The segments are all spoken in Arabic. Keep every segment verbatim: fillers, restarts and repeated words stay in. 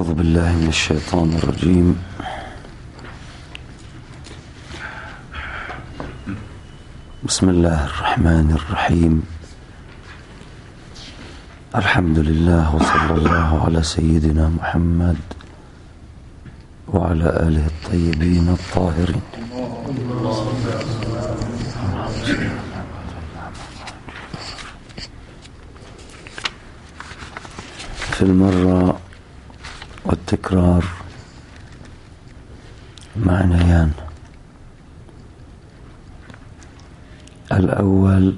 أعوذ بالله من الشيطان الرجيم. بسم الله الرحمن الرحيم. الحمد لله وصلى الله على سيدنا محمد وعلى آله الطيبين الطاهرين. في المرة والتكرار معنيان: الأول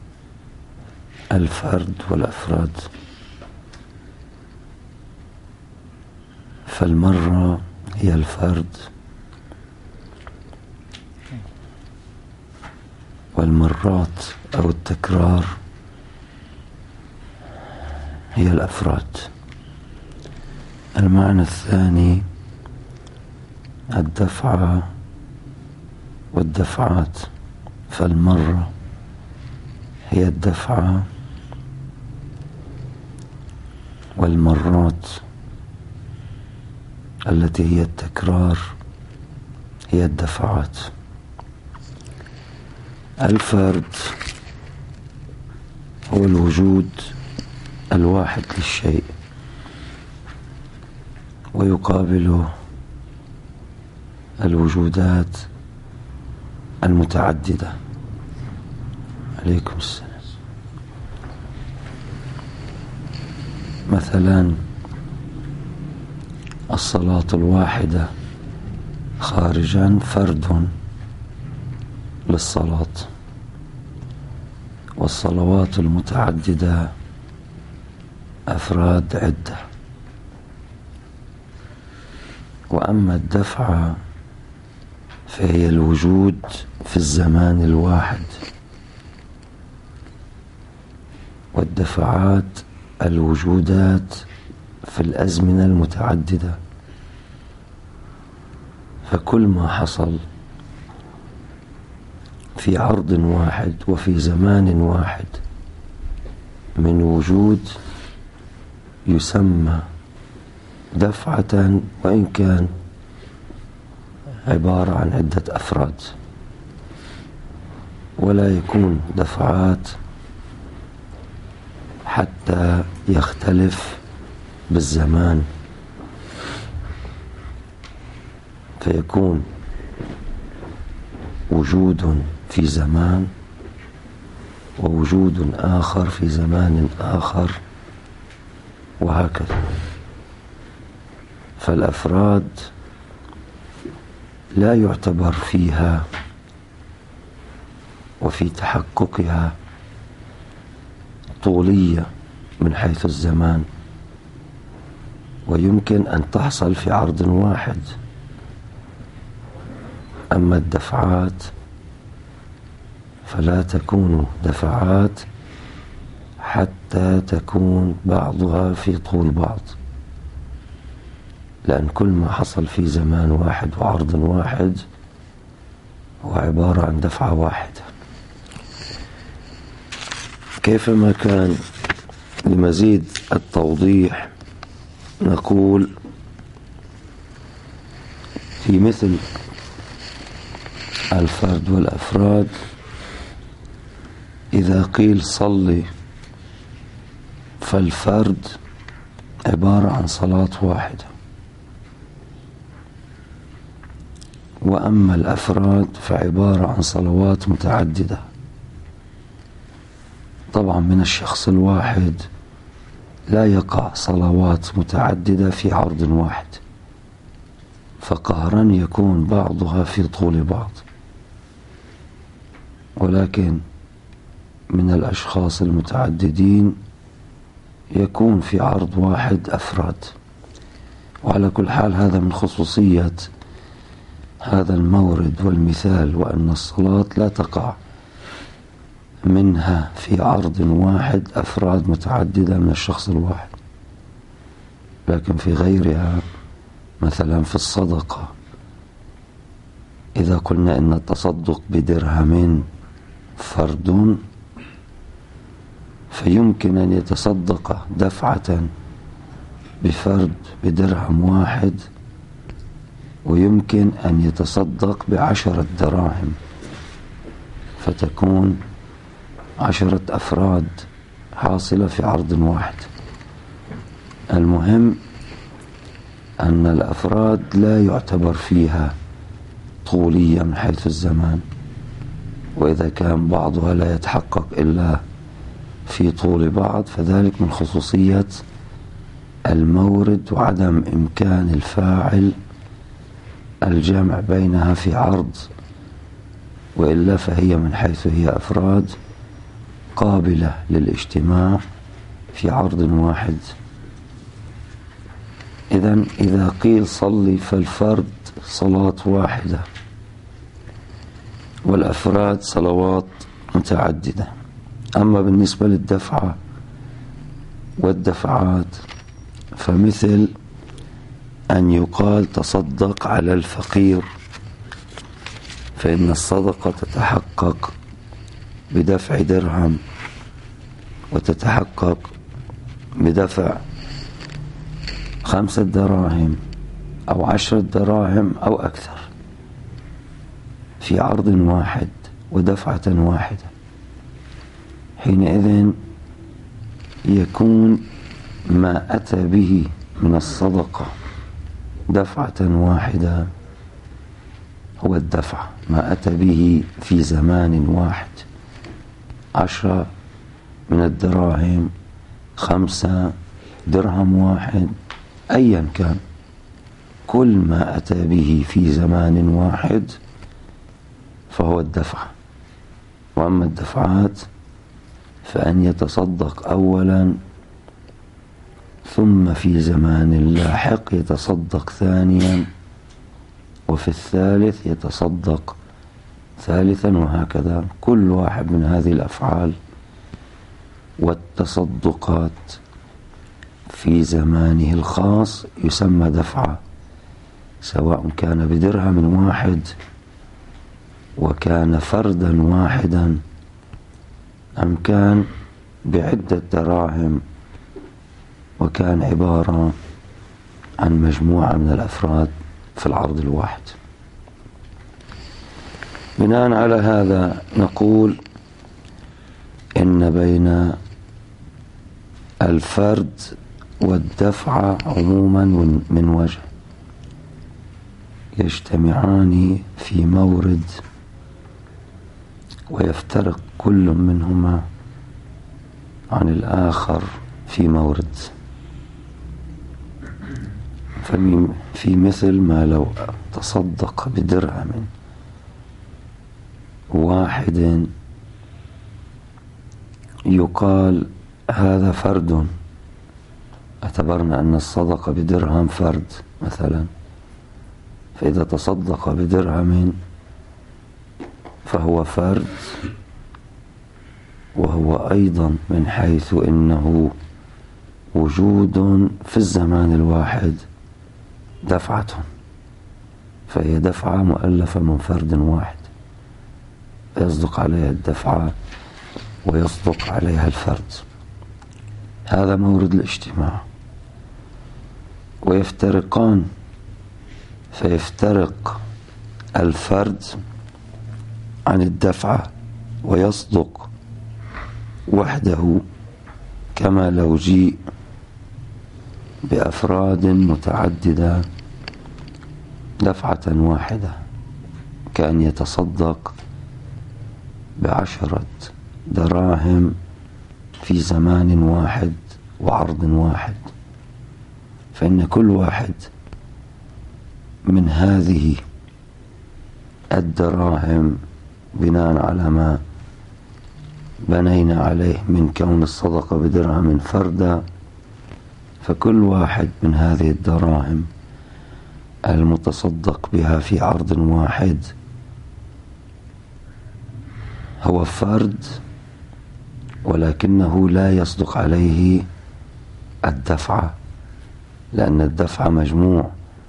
الفرد والأفراد. فالمرة هي الفرد، والمرات أو التكرار هي الأفراد. المعنى الثاني الدفعة والدفعات. فالمرة هي الدفعة، والمرات التي هي التكرار هي الدفعات. الفرد هو الوجود الواحد للشيء، ويقابله الوجودات المتعددة. عليكم السلام. مثلا الصلاة الواحدة خارجا فرد للصلاة، والصلوات المتعددة أفراد عدة. وأما الدفعة فهي الوجود في الزمان الواحد، والدفعات الوجودات في الأزمنة المتعددة. فكل ما حصل في عرض واحد وفي زمان واحد من وجود يسمى دفعة، وإن كان عبارة عن عدة أفراد، ولا يكون دفعات حتى يختلف بالزمان، فيكون وجود في زمان ووجود آخر في زمان آخر، وهكذا. فالأفراد لا يعتبر فيها وفي تحققها طولية من حيث الزمان، ويمكن أن تحصل في عرض واحد. أما الدفعات فلا تكون دفعات حتى تكون بعضها في طول بعض، لأن كل ما حصل في زمان واحد وعرض واحد هو عبارة عن دفعة واحدة. كيفما كان، لمزيد التوضيح نقول في مثل الفرد والأفراد: إذا قيل صلي، فالفرد عبارة عن صلاة واحدة، وأما الأفراد فعبارة عن صلوات متعددة. طبعا من الشخص الواحد لا يقع صلوات متعددة في عرض واحد، فقهرا يكون بعضها في طول بعض. ولكن من الأشخاص المتعددين يكون في عرض واحد أفراد. وعلى كل حال هذا من خصوصية هذا المورد والمثال، وأن الصلاة لا تقع منها في عرض واحد أفراد متعددة من الشخص الواحد، لكن في غيرها مثلا في الصدقة، إذا قلنا إن التصدق بدرهم فرد، فيمكن أن يتصدق دفعة بفرد بدرهم واحد، ويمكن أن يتصدق بعشرة دراهم، فتكون عشرة أفراد حاصلة في عرض واحد. المهم أن الأفراد لا يعتبر فيها طولية من حيث الزمان، وإذا كان بعضها لا يتحقق إلا في طول بعض فذلك من خصوصية المورد وعدم إمكان الفاعل الجمع بينها في عرض، وإلا فهي من حيث هي أفراد قابلة للاجتماع في عرض واحد. إذن إذا قيل صلي فالفرد صلاة واحدة والأفراد صلوات متعددة. أما بالنسبة للدفعة والدفعات فمثل أن يقال تصدق على الفقير، فإن الصدقة تتحقق بدفع درهم وتتحقق بدفع خمسة دراهم أو عشرة دراهم أو أكثر في عرض واحد ودفعة واحدة. حينئذ يكون ما أتى به من الصدقة دفعة واحدة هو الدفع، ما أتى به في زمان واحد، عشرة من الدراهم، خمسة، درهم واحد، أيا كان، كل ما أتى به في زمان واحد فهو الدفع. وأما الدفعات فأن يتصدق أولا ثم في زمان لاحق يتصدق ثانيا، وفي الثالث يتصدق ثالثا، وهكذا كل واحد من هذه الأفعال والتصدقات في زمانه الخاص يسمى دفعة، سواء كان بدرهم واحد وكان فردا واحدا أم كان بعدة دراهم وكان عبارة عن مجموعة من الأفراد في العرض الواحد. بناء على هذا نقول إن بين الفرد والدفعة عموما من وجه يجتمعان في مورد ويفترق كل منهما عن الآخر في مورد. في مثل ما لو تصدق بدرهم واحد يقال هذا فرد، اعتبرنا أن الصدقة بدرهم فرد مثلا، فإذا تصدق بدرهم فهو فرد، وهو أيضا من حيث إنه وجود في الزمان الواحد دفعة، فهي دفعة مؤلفة من فرد واحد يصدق عليها الدفعة ويصدق عليها الفرد. هذا مورد الاجتماع. ويفترقان، فيفترق الفرد عن الدفعة ويصدق وحده كما لو جيء بأفراد متعددة دفعة واحدة، كأن يتصدق بعشرة دراهم في زمان واحد وعرض واحد، فإن كل واحد من هذه الدراهم بناء على ما بنينا عليه من كون الصدقة بدرهم فردا، فكل واحد من هذه الدراهم المتصدق بها في عرض واحد هو فرد، ولكنه لا يصدق عليه الدفعة، لأن الدفعة مجموع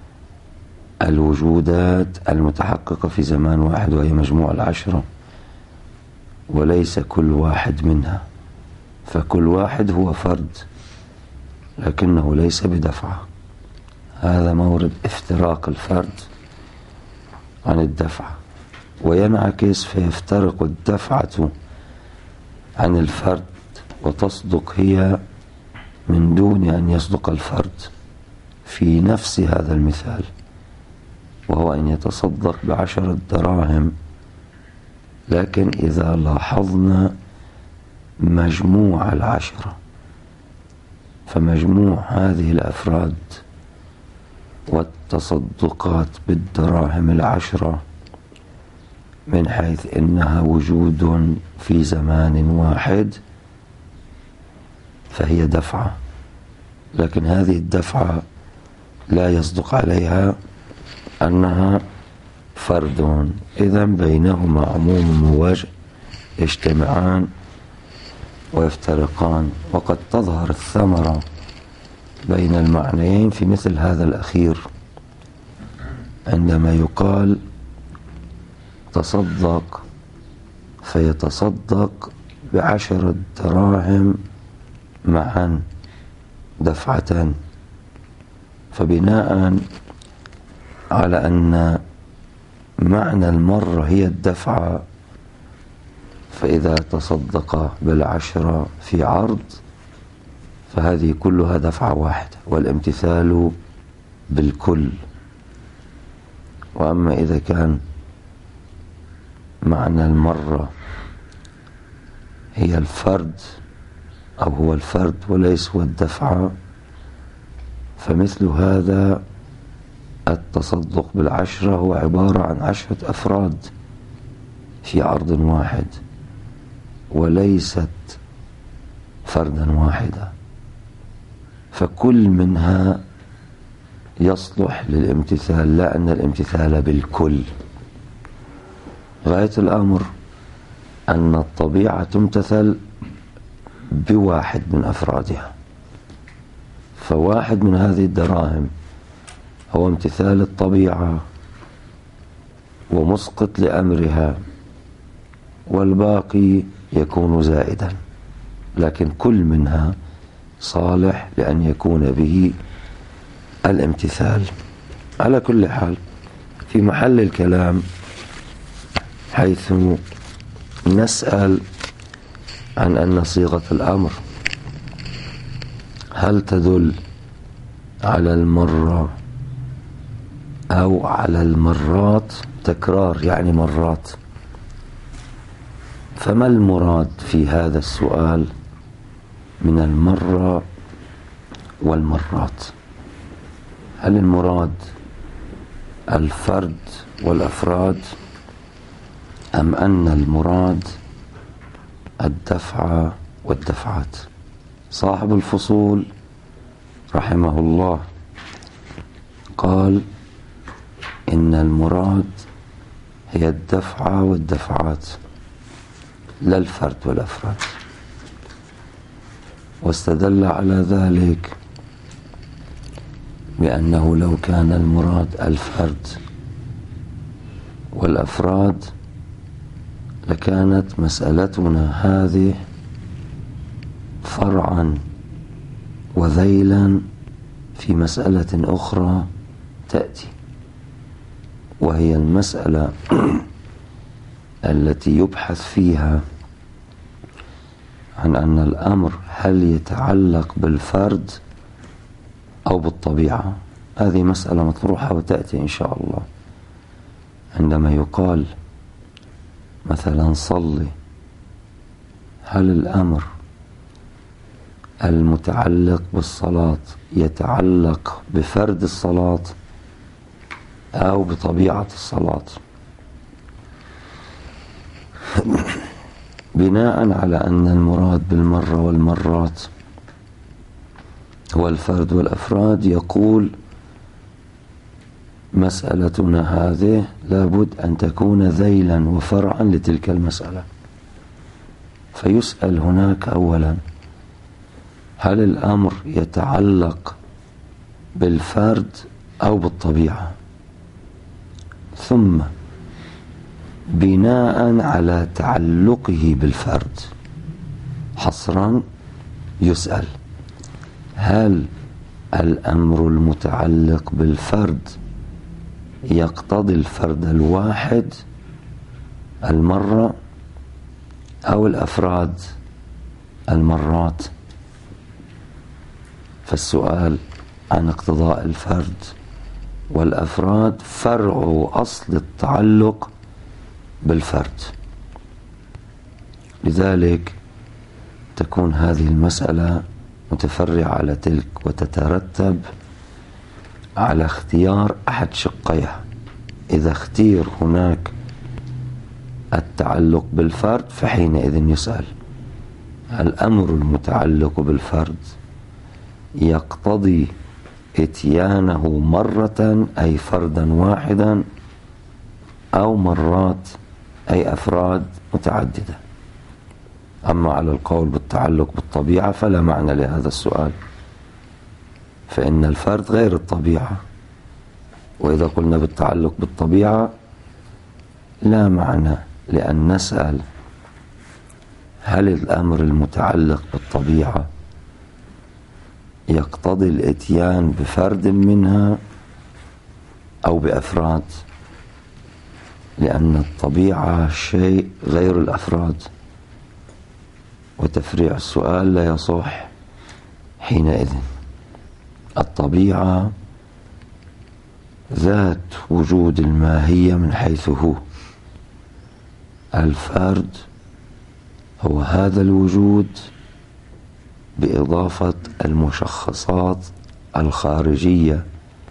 الوجودات المتحققة في زمان واحد، وهي مجموع العشرة، وليس كل واحد منها، فكل واحد هو فرد. لكنه ليس بدفعة. هذا مورد افتراق الفرد عن الدفعة، وينعكس فيفترق الدفعة عن الفرد وتصدق هي من دون أن يصدق الفرد في نفس هذا المثال، وهو أن يتصدق بعشرة دراهم. لكن إذا لاحظنا مجموع العشرة، فمجموع هذه الأفراد والتصدقات بالدراهم العشرة من حيث إنها وجود في زمان واحد فهي دفعة، لكن هذه الدفعة لا يصدق عليها أنها فرد. إذن بينهما عموم ووجه يجتمعان ويفترقان، وقد تظهر الثمرة بين المعنيين في مثل هذا الأخير، عندما يقال تصدق فيتصدق بعشرة دراهم معا دفعة، فبناء على أن معنى المرة هي الدفعة، فإذا تصدق بالعشرة في عرض فهذه كلها دفعة واحدة والامتثال بالكل. وأما إذا كان معنى المرة هي الفرد أو هو الفرد وليس هو الدفعة، فمثل هذا التصدق بالعشرة هو عبارة عن عشرة أفراد في عرض واحد وليست فردا واحدا، فكل منها يصلح للامتثال، لا أن الامتثال بالكل. غاية الأمر أن الطبيعة تمتثل بواحد من أفرادها، فواحد من هذه الدراهم هو امتثال الطبيعة ومسقط لأمرها، والباقي يكون زائدا، لكن كل منها صالح لأن يكون به الامتثال. على كل حال في محل الكلام حيث نسأل عن أن صيغة الأمر هل تدل على المرة أو على المرات، تكرار يعني مرات، فما المراد في هذا السؤال من المرة والمرات؟ هل المراد الفرد والأفراد أم أن المراد الدفعة والدفعات؟ صاحب الفصول رحمه الله قال إن المراد هي الدفعة والدفعات لا الفرد والأفراد، واستدل على ذلك بأنه لو كان المراد الفرد والأفراد لكانت مسألتنا هذه فرعا وذيلا في مسألة أخرى تأتي، وهي المسألة التي يبحث فيها عن أن الأمر هل يتعلق بالفرد أو بالطبيعة. هذه مسألة مطروحة وتأتي إن شاء الله. عندما يقال مثلا صلي، هل الأمر المتعلق بالصلاة يتعلق بفرد الصلاة أو بطبيعة الصلاة؟ بناء على أن المراد بالمرة والمرات هو الفرد والأفراد، يقول مسألتنا هذه لابد أن تكون ذيلا وفرعا لتلك المسألة. فيسأل هناك أولا هل الأمر يتعلق بالفرد أو بالطبيعة، ثم بناء على تعلقه بالفرد حصرا يسأل هل الأمر المتعلق بالفرد يقتضي الفرد الواحد المرة أو الأفراد المرات؟ فالسؤال عن اقتضاء الفرد والأفراد فرع أصل التعلق بالفرد، لذلك تكون هذه المسألة متفرعة على تلك وتترتب على اختيار أحد شقيها. إذا اختير هناك التعلق بالفرد فحينئذ يسأل: الأمر المتعلق بالفرد يقتضي اتيانه مرة أي فردا واحدا أو مرات أي أفراد متعددة؟ أما على القول بالتعلق بالطبيعة فلا معنى لهذا السؤال، فإن الفرد غير الطبيعة، وإذا قلنا بالتعلق بالطبيعة لا معنى لأن نسأل هل الأمر المتعلق بالطبيعة يقتضي الاتيان بفرد منها أو بأفراد، لأن الطبيعة شيء غير الأفراد، وتفريع السؤال لا يصح حينئذ. الطبيعة ذات وجود الماهية من حيث هو، الفرد هو هذا الوجود بإضافة المشخصات الخارجية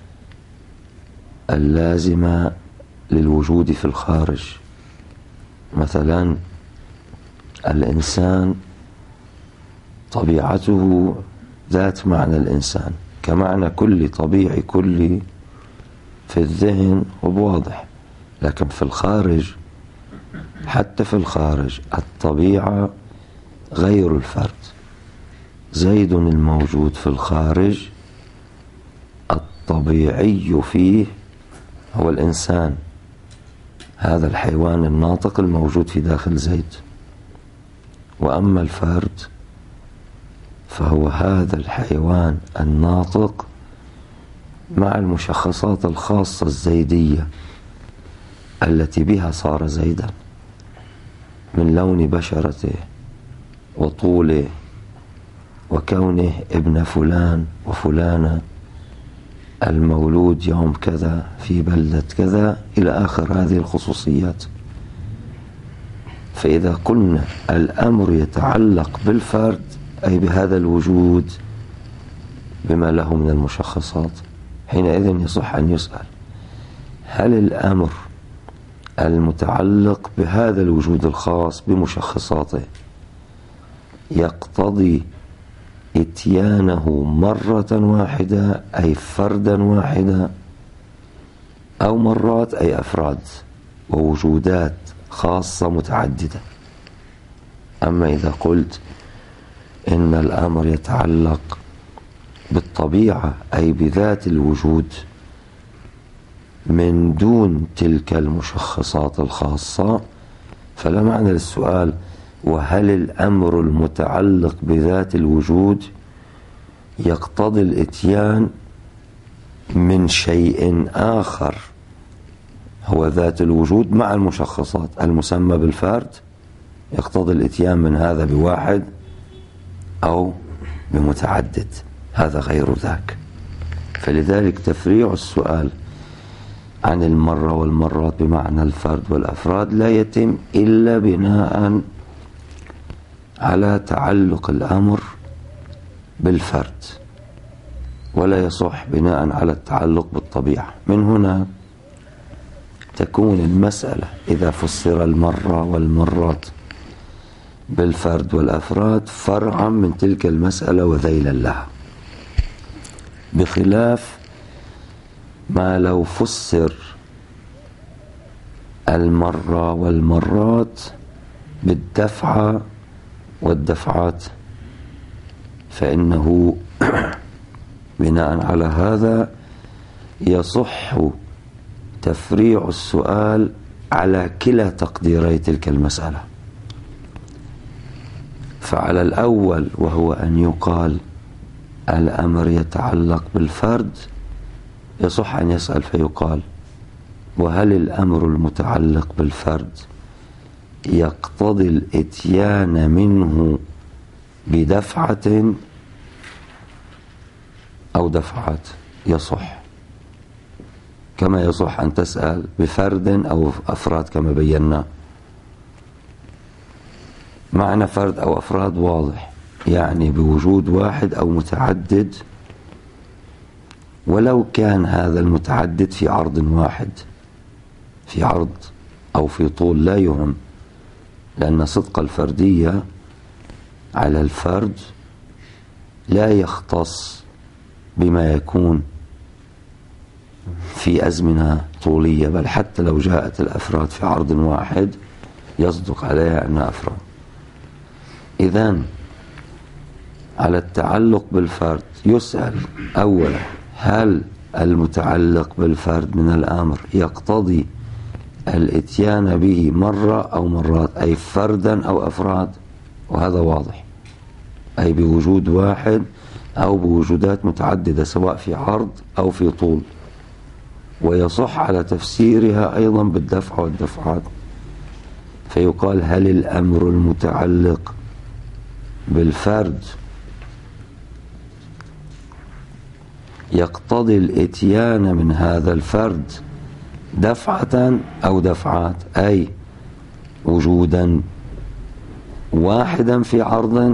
اللازمة للوجود في الخارج. مثلا الإنسان طبيعته ذات معنى الإنسان كمعنى كل طبيعي كلي في الذهن وبواضح، لكن في الخارج، حتى في الخارج الطبيعة غير الفرد. زيد الموجود في الخارج الطبيعي فيه هو الإنسان، هذا الحيوان الناطق الموجود في داخل زيد. وأما الفرد فهو هذا الحيوان الناطق مع المشخصات الخاصة الزيدية التي بها صار زيدا، من لون بشرته وطوله وكونه ابن فلان وفلانة المولود يوم كذا في بلدة كذا إلى آخر هذه الخصوصيات. فإذا قلنا الأمر يتعلق بالفرد أي بهذا الوجود بما له من المشخصات، حينئذ يصح أن يسأل: هل الأمر المتعلق بهذا الوجود الخاص بمشخصاته يقتضي اتيانه مرة واحدة أي فردا واحدا أو مرات أي أفراد ووجودات خاصة متعددة؟ أما إذا قلت إن الأمر يتعلق بالطبيعة أي بذات الوجود من دون تلك المشخصات الخاصة، فلا معنى للسؤال: وهل الأمر المتعلق بذات الوجود يقتضي الاتيان من شيء آخر هو ذات الوجود مع المشخصات المسمى بالفرد، يقتضي الاتيان من هذا بواحد أو بمتعدد؟ هذا غير ذاك. فلذلك تفريع السؤال عن المرة والمرات بمعنى الفرد والأفراد لا يتم إلا بناء على تعلق الأمر بالفرد، ولا يصح بناء على التعلق بالطبيعة. من هنا تكون المسألة إذا فسر المرة والمرات بالفرد والأفراد فرعا من تلك المسألة وذيلا لها، بخلاف ما لو فسر المرة والمرات بالدفعة والدفعات، فإنه بناء على هذا يصح تفريع السؤال على كلا تقديري تلك المسألة. فعلى الأول وهو أن يقال الأمر يتعلق بالفرد يصح أن يسأل فيقال: وهل الأمر المتعلق بالفرد يقتضي الإتيان منه بدفعة أو دفعات؟ يصح، كما يصح أن تسأل بفرد أو أفراد كما بينا. معنى فرد أو أفراد واضح، يعني بوجود واحد أو متعدد، ولو كان هذا المتعدد في عرض واحد، في عرض أو في طول لا يهم، لأن صدق الفردية على الفرد لا يختص بما يكون في أزمنة طولية، بل حتى لو جاءت الأفراد في عرض واحد يصدق عليها أنها أفراد. إذن على التعلق بالفرد يسأل أولا: هل المتعلق بالفرد من الأمر يقتضي الإتيان به مرة أو مرات، أي فردا أو أفراد؟ وهذا واضح، أي بوجود واحد أو بوجودات متعددة سواء في عرض أو في طول. ويصح على تفسيرها أيضا بالدفع والدفعات، فيقال: هل الأمر المتعلق بالفرد يقتضي الإتيان من هذا الفرد دفعة أو دفعات، أي وجودا واحدا في عرض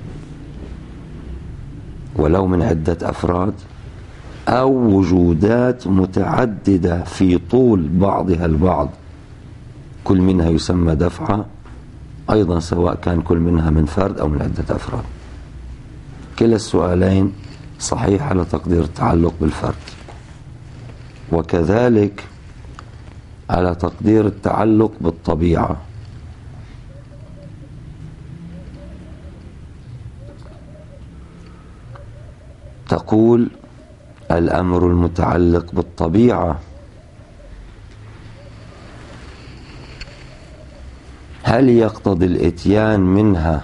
ولو من عدة أفراد، أو وجودات متعددة في طول بعضها البعض، كل منها يسمى دفعة أيضا سواء كان كل منها من فرد أو من عدة أفراد. كلا السؤالين صحيح على تقدير التعلق بالفرد، وكذلك على تقدير التعلق بالطبيعة. تقول: الأمر المتعلق بالطبيعة هل يقتضي الإتيان منها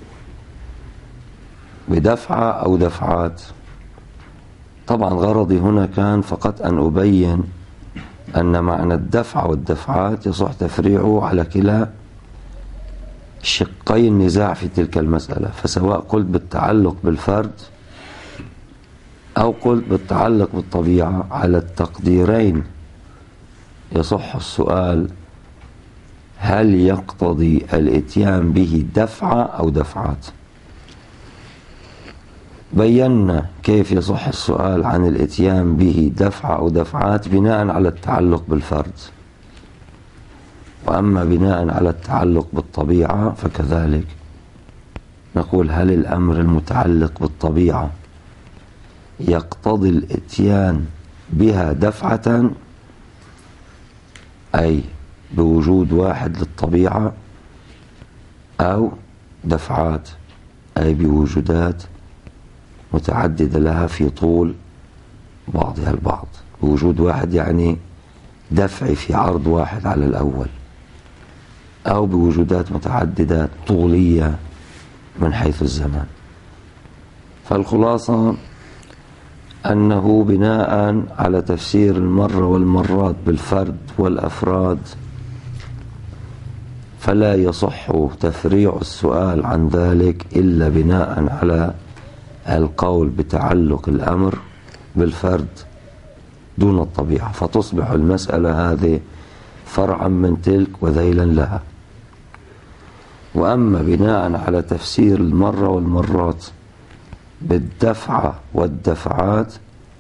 بدفعة أو دفعات؟ طبعا غرضي هنا كان فقط أن أبين أن معنى الدفع والدفعات يصح تفريعه على كلا شقي النزاع في تلك المسألة، فسواء قلت بالتعلق بالفرد أو قلت بالتعلق بالطبيعة، على التقديرين يصح السؤال: هل يقتضي الإتيان به دفعة أو دفعات؟ بينا كيف يصح السؤال عن الإتيان به دفعة أو دفعات بناء على التعلق بالفرد، وأما بناء على التعلق بالطبيعة فكذلك نقول: هل الأمر المتعلق بالطبيعة يقتضي الإتيان بها دفعة، أي بوجود واحد للطبيعة، أو دفعات أي بوجودات متعددة لها في طول بعضها البعض. بوجود واحد يعني دفع في عرض واحد على الأول، أو بوجودات متعددة طولية من حيث الزمان. فالخلاصة أنه بناء على تفسير المرة والمرات بالفرد والأفراد فلا يصح تفريع السؤال عن ذلك إلا بناء على القول بتعلق الأمر بالفرد دون الطبيعة، فتصبح المسألة هذه فرعا من تلك وذيلا لها. وأما بناء على تفسير المرة والمرات بالدفعة والدفعات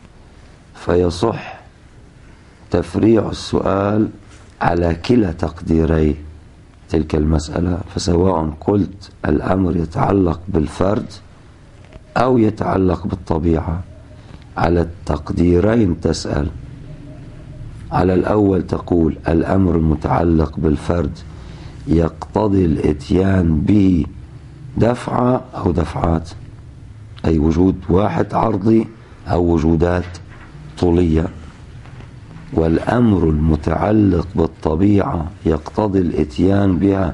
فيصح تفريع السؤال على كلا تقديري تلك المسألة، فسواء قلت الأمر يتعلق بالفرد أو يتعلق بالطبيعة، على التقديرين تسأل. على الأول تقول: الأمر المتعلق بالفرد يقتضي الإتيان به دفعة أو دفعات، أي وجود واحد عرضي أو وجودات طولية. والأمر المتعلق بالطبيعة يقتضي الإتيان بها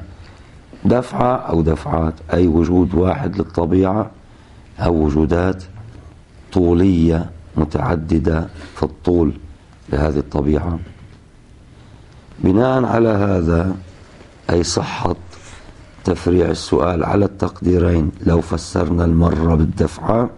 دفعة أو دفعات، أي وجود واحد للطبيعة أو وجودات طولية متعددة في الطول لهذه الطبيعة. بناء على هذا، أي صحة تفريع السؤال على التقديرين، لو فسرنا المرة بالدفعة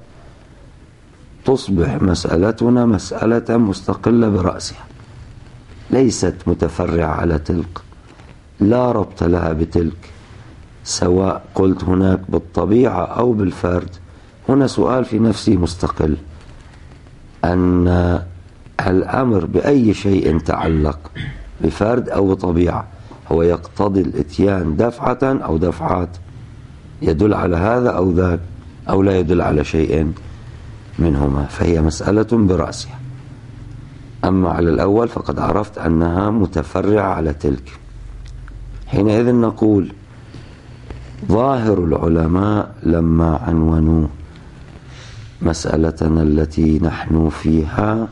تصبح مسألتنا مسألة مستقلة برأسها، ليست متفرعة على تلك، لا ربط لها بتلك، سواء قلت هناك بالطبيعة أو بالفرد. هنا سؤال في نفسه مستقل، أن الأمر بأي شيء تعلق بفرد أو بطبيعة هو يقتضي الاتيان دفعة أو دفعات، يدل على هذا أو ذاك، أو لا يدل على شيء منهما، فهي مسألة برأسها. أما على الأول فقد عرفت أنها متفرعة على تلك. حينئذ نقول ظاهر العلماء لما عنونوا مسألتنا التي نحن فيها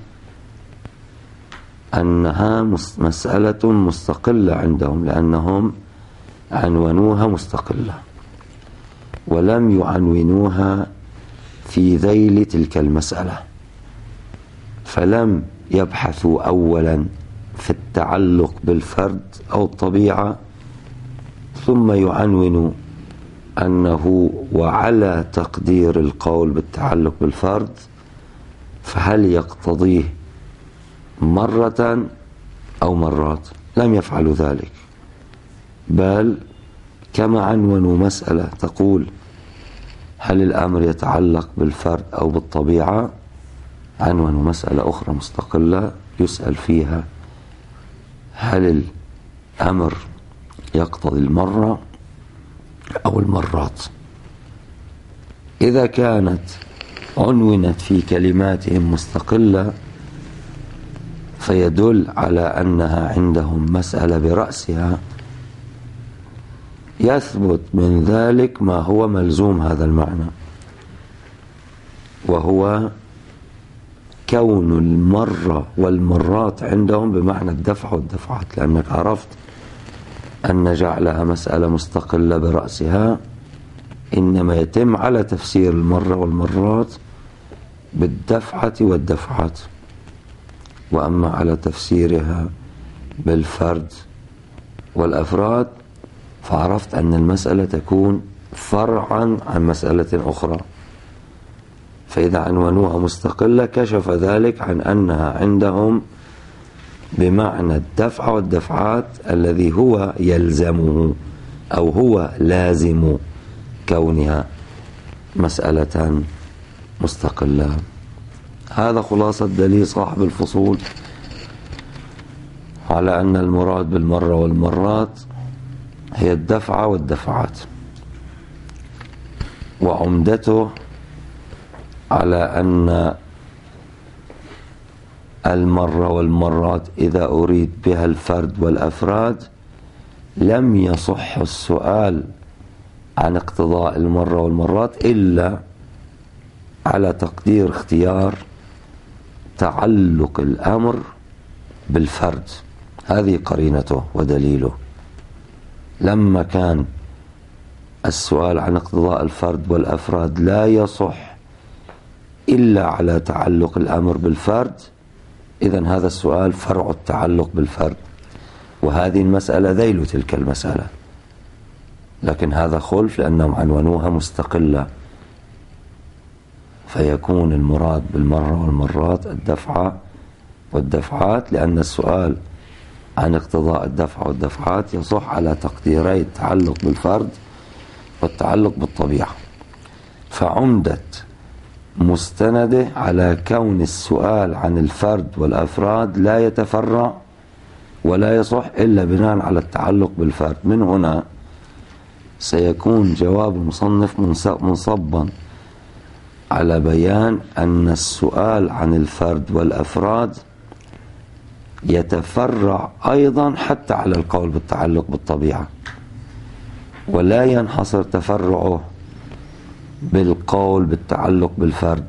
أنها مسألة مستقلة عندهم، لأنهم عنونوها مستقلة ولم يعنونوها في ذيل تلك المسألة، فلم يبحثوا أولا في التعلق بالفرد أو الطبيعة ثم يعنونوا أنه وعلى تقدير القول بالتعلق بالفرد فهل يقتضيه مرة أو مرات. لم يفعلوا ذلك، بل كما عنونوا مسألة تقول هل الأمر يتعلق بالفرد أو بالطبيعة، عنونوا مسألة أخرى مستقلة يسأل فيها هل الأمر يقتضي المرة أو المرات. إذا كانت عنونت في كلماتهم مستقلة فيدل على أنها عندهم مسألة برأسها، يثبت من ذلك ما هو ملزوم هذا المعنى، وهو كون المرة والمرات عندهم بمعنى الدفع والدفعات، لأنك عرفت أن جعلها مسألة مستقلة برأسها إنما يتم على تفسير المرة والمرات بالدفعة والدفعات، وأما على تفسيرها بالفرد والأفراد فعرفت أن المسألة تكون فرعا عن مسألة أخرى. فإذا عنونوها مستقلة كشف ذلك عن أنها عندهم بمعنى الدفع والدفعات الذي هو يلزمه أو هو لازم كونها مسألة مستقلة. هذا خلاصة دليل صاحب الفصول على أن المراد بالمرة والمرات هي الدفعة والدفعات، وعمدته على أن المرة والمرات إذا أريد بها الفرد والأفراد لم يصح السؤال عن اقتضاء المرة والمرات إلا على تقدير اختيار تعلق الأمر بالفرد. هذه قرينته ودليله. لما كان السؤال عن اقتضاء الفرد والأفراد لا يصح إلا على تعلق الأمر بالفرد، إذن هذا السؤال فرع التعلق بالفرد، وهذه المسألة ذيل تلك المسألة، لكن هذا خلف لأنهم عنونوها مستقلة، فيكون المراد بالمرة والمرات الدفعة والدفعات، لأن السؤال عن اقتضاء الدفع والدفعات يصح على تقديري التعلق بالفرد والتعلق بالطبيعة. فعمدة مستنده على كون السؤال عن الفرد والأفراد لا يتفرع ولا يصح إلا بناء على التعلق بالفرد. من هنا سيكون جواب المصنف منصبا على بيان أن السؤال عن الفرد والأفراد يتفرع أيضا حتى على القول بالتعلق بالطبيعة، ولا ينحصر تفرعه بالقول بالتعلق بالفرد،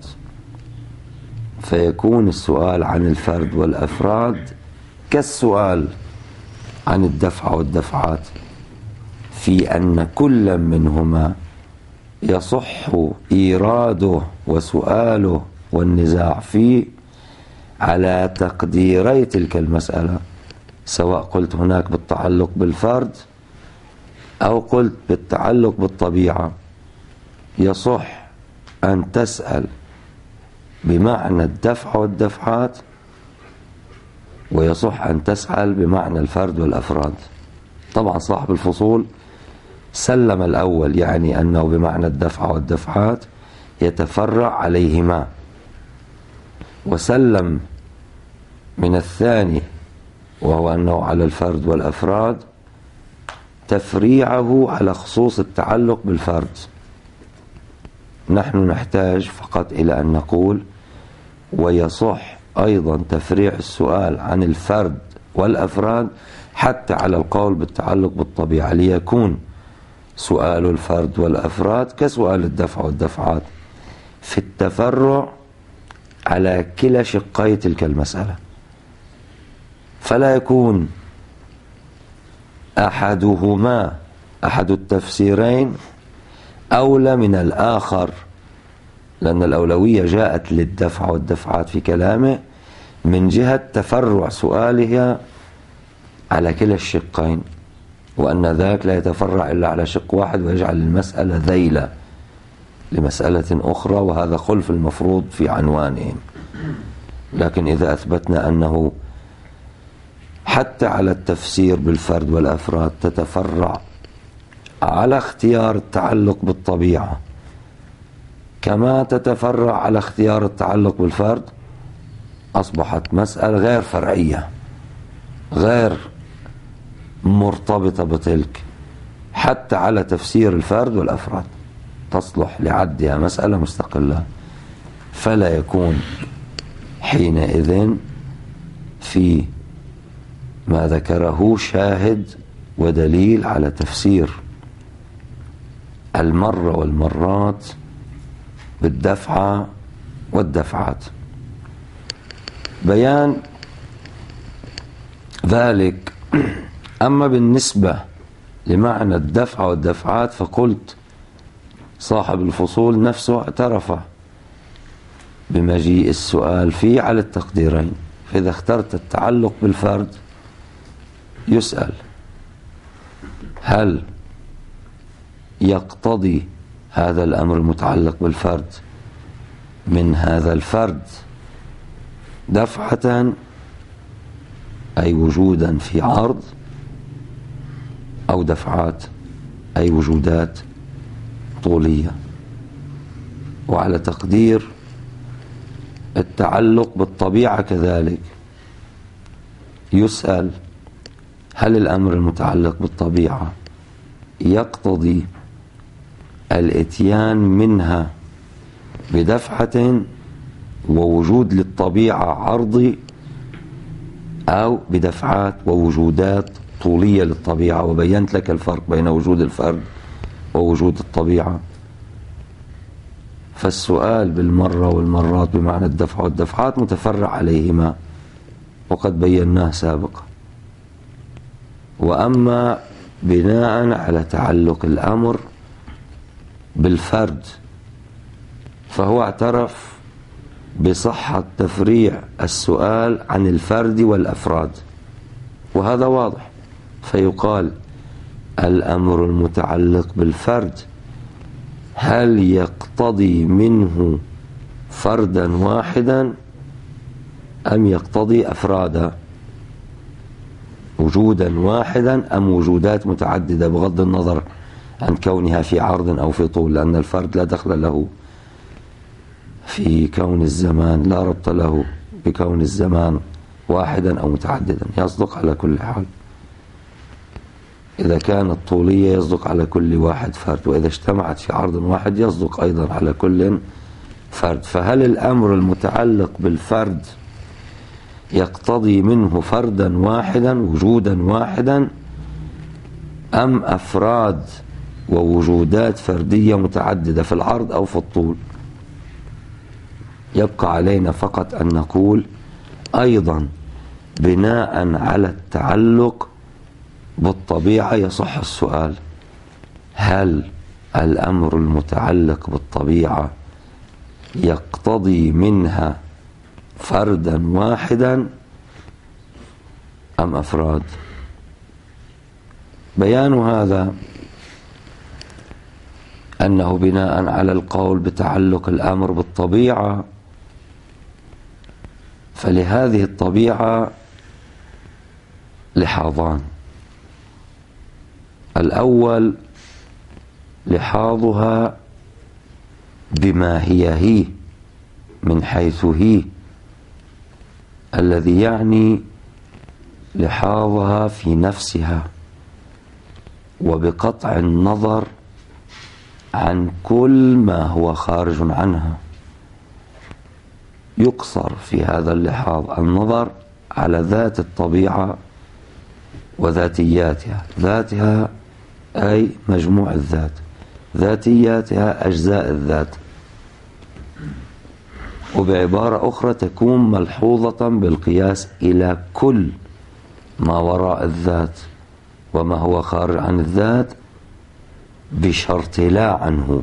فيكون السؤال عن الفرد والأفراد كالسؤال عن الدفع والدفعات، في أن كل منهما يصح إيراده وسؤاله والنزاع فيه على تقديري تلك المسألة، سواء قلت هناك بالتعلق بالفرد أو قلت بالتعلق بالطبيعة، يصح أن تسأل بمعنى الدفع والدفعات، ويصح أن تسأل بمعنى الفرد والأفراد. طبعا صاحب الفصول سلم الأول، يعني أنه بمعنى الدفع والدفعات يتفرع عليهما، وسلم من الثاني وهو أنه على الفرد والأفراد تفريعه على خصوص التعلق بالفرد. نحن نحتاج فقط إلى أن نقول ويصح أيضا تفريع السؤال عن الفرد والأفراد حتى على القول بالتعلق بالطبيعة، ليكون سؤال الفرد والأفراد كسؤال الدفع والدفعات في التفرع على كلا شقي تلك المسألة، فلا يكون أحدهما أحد التفسيرين أولى من الآخر، لأن الأولوية جاءت للدفع والدفعات في كلامه من جهة تفرع سؤالها على كلا الشقين، وأن ذاك لا يتفرع إلا على شق واحد ويجعل المسألة ذيلة لمسألة أخرى، وهذا خلف المفروض في عنوانهم. لكن إذا أثبتنا أنه حتى على التفسير بالفرد والأفراد تتفرع على اختيار التعلق بالطبيعة كما تتفرع على اختيار التعلق بالفرد، أصبحت مسألة غير فرعية غير مرتبطة بتلك، حتى على تفسير الفرد والأفراد تصلح لعدها مسألة مستقلة، فلا يكون حينئذ في ما ذكره شاهد ودليل على تفسير المرة والمرات بالدفعة والدفعات. بيان ذلك. أما بالنسبة لمعنى الدفع والدفعات فقلت صاحب الفصول نفسه اعترف بمجيء السؤال فيه على التقديرين، فإذا اخترت التعلق بالفرد يسأل هل يقتضي هذا الأمر المتعلق بالفرد من هذا الفرد دفعة أي وجودا في عرض، أو دفعات أي وجودات طولية. وعلى تقدير التعلق بالطبيعة كذلك يسأل هل الأمر المتعلق بالطبيعة يقتضي الاتيان منها بدفعة ووجود للطبيعة عرضي، أو بدفعات ووجودات طولية للطبيعة، وبينت لك الفرق بين وجود الفرد ووجود الطبيعة. فالسؤال بالمرة والمرات بمعنى الدفع والدفعات متفرع عليهما وقد بيناه سابقا. وأما بناء على تعلق الأمر بالفرد فهو اعترف بصحة تفريع السؤال عن الفرد والأفراد، وهذا واضح. فيقال الأمر المتعلق بالفرد هل يقتضي منه فردا واحدا أم يقتضي أفرادا، وجودا واحدا أم وجودات متعددة، بغض النظر عن كونها في عرض أو في طول، لأن الفرد لا دخل له في كون الزمان، لا ربط له بكون الزمان واحدا أو متعددا، يصدق على كل حال. إذا كانت طولية يصدق على كل واحد فرد، وإذا اجتمعت في عرض واحد يصدق أيضا على كل فرد. فهل الأمر المتعلق بالفرد يقتضي منه فردا واحدا وجودا واحدا، أم أفراد ووجودات فردية متعددة في العرض أو في الطول؟ يبقى علينا فقط أن نقول أيضا بناء على التعلق بالطبيعة يصح السؤال هل الأمر المتعلق بالطبيعة يقتضي منها فردا واحدا أم أفراد؟ بيان هذا أنه بناء على القول بتعلق الأمر بالطبيعة، فلهذه الطبيعة لحاظان: الأول لحاظها بما هي هي من حيث هي، الذي يعني لحاظها في نفسها وبقطع النظر عن كل ما هو خارج عنها. يقصر في هذا اللحاظ النظر على ذات الطبيعة وذاتياتها، ذاتها أي مجموع الذات، ذاتياتها أجزاء الذات، وبعبارة أخرى تكون ملحوظة بالقياس إلى كل ما وراء الذات وما هو خارج عن الذات بشرط لا عنه.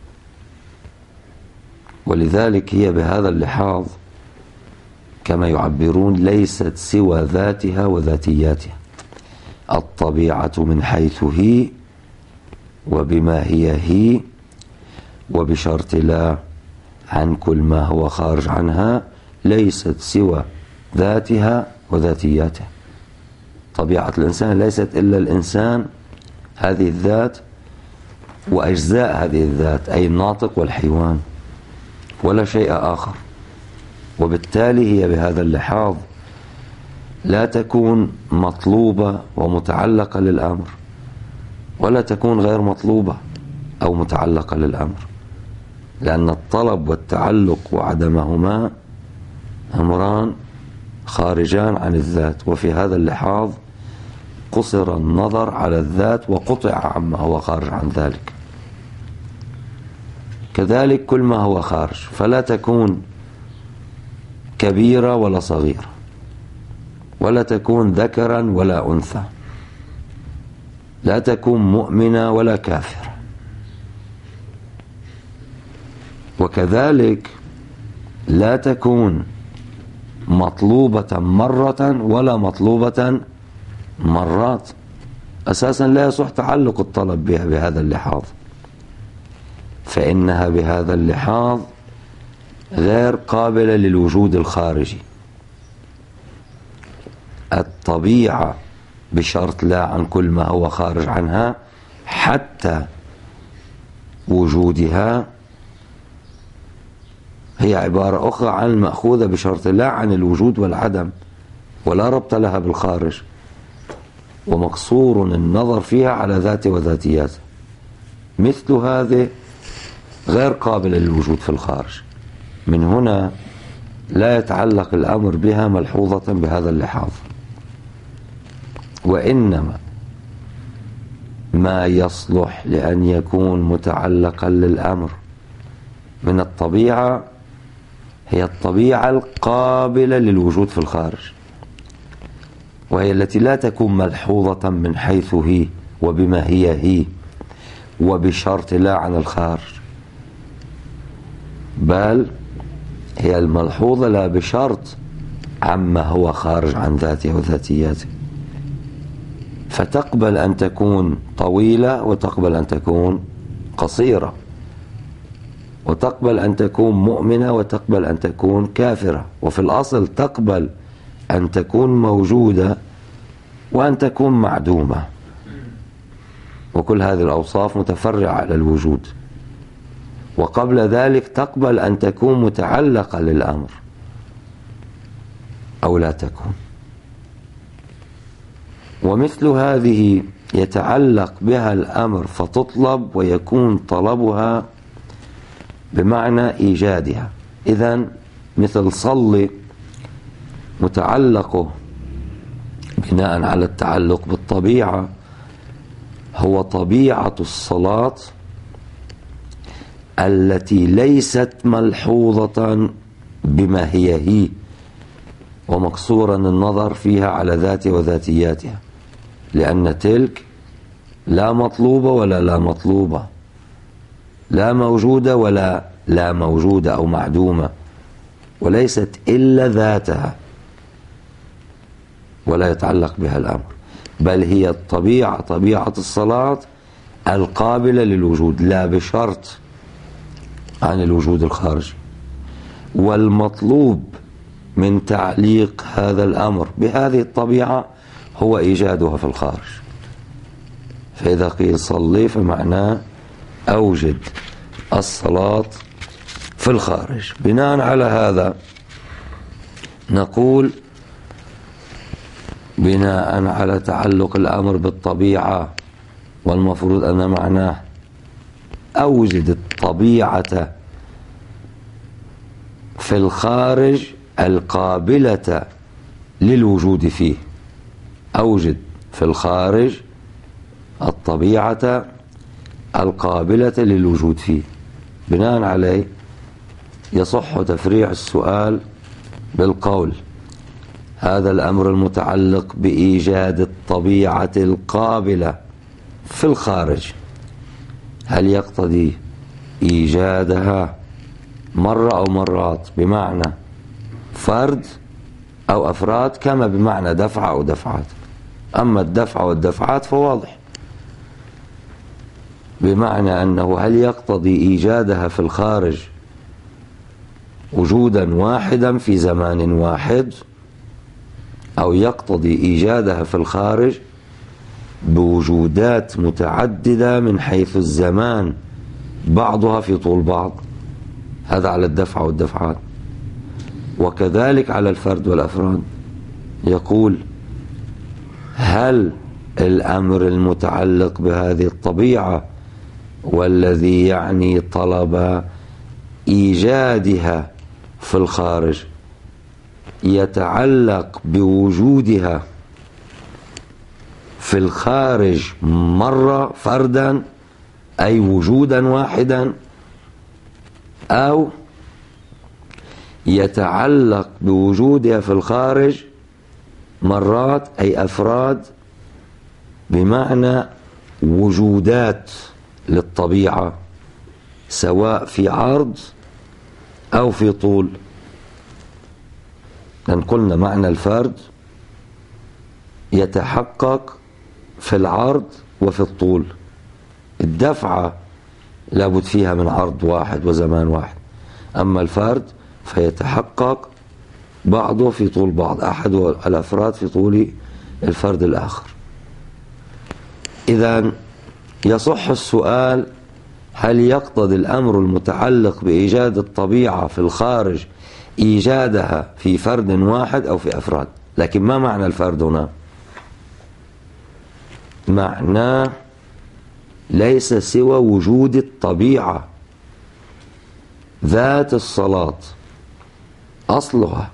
ولذلك هي بهذا اللحاظ كما يعبرون ليست سوى ذاتها وذاتياتها، الطبيعة من حيث هي وبما هي هي وبشرط لا عن كل ما هو خارج عنها، ليست سوى ذاتها وذاتياتها. طبيعة الإنسان ليست إلا الإنسان، هذه الذات وأجزاء هذه الذات، أي الناطق والحيوان، ولا شيء آخر. وبالتالي هي بهذا اللحاظ لا تكون مطلوبة ومتعلقة للأمر، ولا تكون غير مطلوبة أو متعلقة للأمر، لأن الطلب والتعلق وعدمهما أمران خارجان عن الذات. وفي هذا اللحاظ قصر النظر على الذات وقطع عما هو خارج عن ذلك. كذلك كل ما هو خارج، فلا تكون كبيرة ولا صغيرة، ولا تكون ذكرا ولا أنثى، لا تكون مؤمنة ولا كافرة. وكذلك لا تكون مطلوبة مرة ولا مطلوبة مرات، أساسا لا يصح تعلق الطلب بها بهذا اللحاظ، فإنها بهذا اللحاظ غير قابلة للوجود الخارجي. الطبيعة بشرط لا عن كل ما هو خارج عنها حتى وجودها هي عبارة أخرى عن المأخوذة بشرط لا عن الوجود والعدم، ولا ربط لها بالخارج، ومقصور النظر فيها على ذات وذاتيات. مثل هذه غير قابلة للوجود في الخارج، من هنا لا يتعلق الأمر بها ملحوظة بهذا اللحاظ. وإنما ما يصلح لأن يكون متعلقا للأمر من الطبيعة هي الطبيعة القابلة للوجود في الخارج، وهي التي لا تكون ملحوظة من حيث هي وبما هي هي وبشرط لا عن الخارج، بل هي الملحوظة لا بشرط عما هو خارج عن ذاته وذاتياته. فتقبل أن تكون طويلة وتقبل أن تكون قصيرة، وتقبل أن تكون مؤمنة وتقبل أن تكون كافرة، وفي الأصل تقبل أن تكون موجودة وأن تكون معدومة، وكل هذه الأوصاف متفرعة على الوجود. وقبل ذلك تقبل أن تكون متعلقة للأمر أو لا تكون. ومثل هذه يتعلق بها الأمر فتطلب ويكون طلبها بمعنى إيجادها. إذن مثل صلي متعلقه بناء على التعلق بالطبيعة هو طبيعة الصلاة التي ليست ملحوظة بما هي هي ومقصورا النظر فيها على ذاته وذاتياتها، لأن تلك لا مطلوبة ولا لا مطلوبة، لا موجودة ولا لا موجودة أو معدومة، وليست إلا ذاتها ولا يتعلق بها الأمر، بل هي الطبيعة، طبيعة الصلاة القابلة للوجود، لا بشرط عن الوجود الخارجي. والمطلوب من تعليق هذا الأمر بهذه الطبيعة هو إيجادها في الخارج. فإذا قيل صلي فمعناه أوجد الصلاة في الخارج. بناء على هذا نقول بناء على تعلق الأمر بالطبيعة، والمفروض أن معناه أوجد الطبيعة في الخارج القابلة للوجود فيه. أوجد في الخارج الطبيعة القابلة للوجود فيه. بناء عليه يصح تفريع السؤال بالقول هذا الأمر المتعلق بإيجاد الطبيعة القابلة في الخارج هل يقتضي إيجادها مرة أو مرات بمعنى فرد أو أفراد، كما بمعنى دفعة أو دفعات. أما الدفعة والدفعات فواضح، بمعنى أنه هل يقتضي إيجادها في الخارج وجودا واحدا في زمان واحد، أو يقتضي إيجادها في الخارج بوجودات متعددة من حيث الزمان بعضها في طول بعض. هذا على الدفعة والدفعات. وكذلك على الفرد والأفراد. يقول هل الأمر المتعلق بهذه الطبيعة والذي يعني طلب إيجادها في الخارج يتعلق بوجودها في الخارج مرة فردا أي وجودا واحدا، أو يتعلق بوجودها في الخارج مرات أي أفراد بمعنى وجودات للطبيعة سواء في عرض أو في طول. لأن قلنا معنى الفرد يتحقق في العرض وفي الطول. الدفعة لابد فيها من عرض واحد وزمان واحد، أما الفرد فيتحقق بعضه في طول بعض، أحد الأفراد في طول الفرد الآخر. إذن يصح السؤال هل يقتضي الأمر المتعلق بإيجاد الطبيعة في الخارج إيجادها في فرد واحد أو في أفراد. لكن ما معنى الفرد هنا؟ معناه ليس سوى وجود الطبيعة ذات الصلاة أصلها،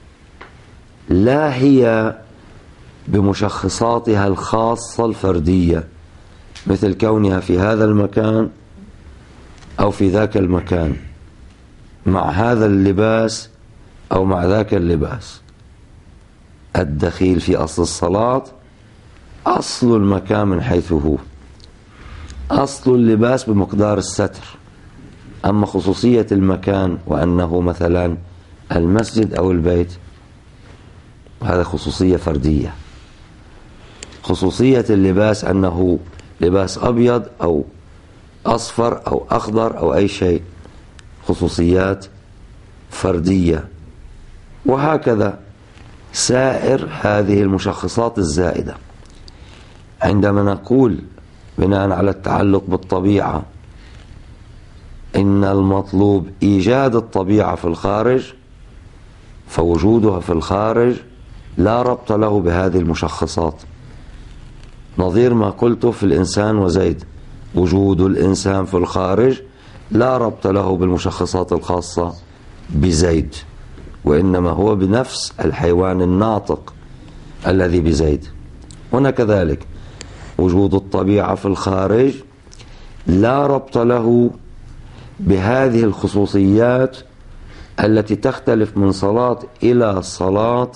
لا هي بمشخصاتها الخاصة الفردية مثل كونها في هذا المكان أو في ذاك المكان مع هذا اللباس أو مع ذاك اللباس. الدخيل في أصل الصلاة أصل المكان من حيث هو، أصل اللباس بمقدار الستر. أما خصوصية المكان وأنه مثلا المسجد أو البيت هذا خصوصية فردية. خصوصية اللباس أنه لباس أبيض أو أصفر أو أخضر أو أي شيء خصوصيات فردية. وهكذا سائر هذه المشخصات الزائدة. عندما نقول بناء على التعلق بالطبيعة إن المطلوب إيجاد الطبيعة في الخارج، فوجودها في الخارج لا ربط له بهذه المشخصات، نظير ما قلته في الإنسان وزيد. وجود الإنسان في الخارج لا ربط له بالمشخصات الخاصة بزيد، وإنما هو بنفس الحيوان الناطق الذي بزيد. هنا كذلك وجود الطبيعة في الخارج لا ربط له بهذه الخصوصيات التي تختلف من صلاة إلى صلاة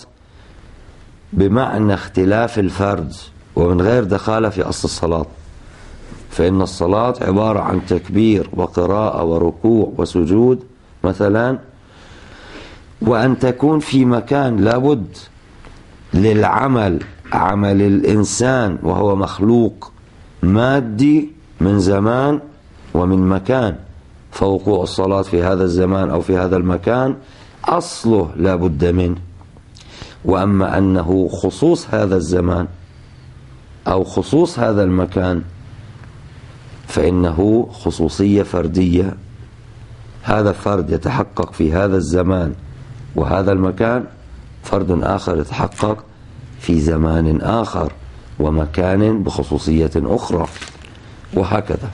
بمعنى اختلاف الفرد ومن غير دخالة في أصل الصلاة. فإن الصلاة عبارة عن تكبير وقراءة وركوع وسجود مثلا، وأن تكون في مكان لابد للعمل، عمل الإنسان وهو مخلوق مادي من زمان ومن مكان، فوقوع الصلاة في هذا الزمان أو في هذا المكان أصله لا بد منه. وأما أنه خصوص هذا الزمان أو خصوص هذا المكان فإنه خصوصية فردية، هذا فرد يتحقق في هذا الزمان وهذا المكان، فرد آخر يتحقق في زمان آخر ومكان بخصوصية أخرى، وهكذا.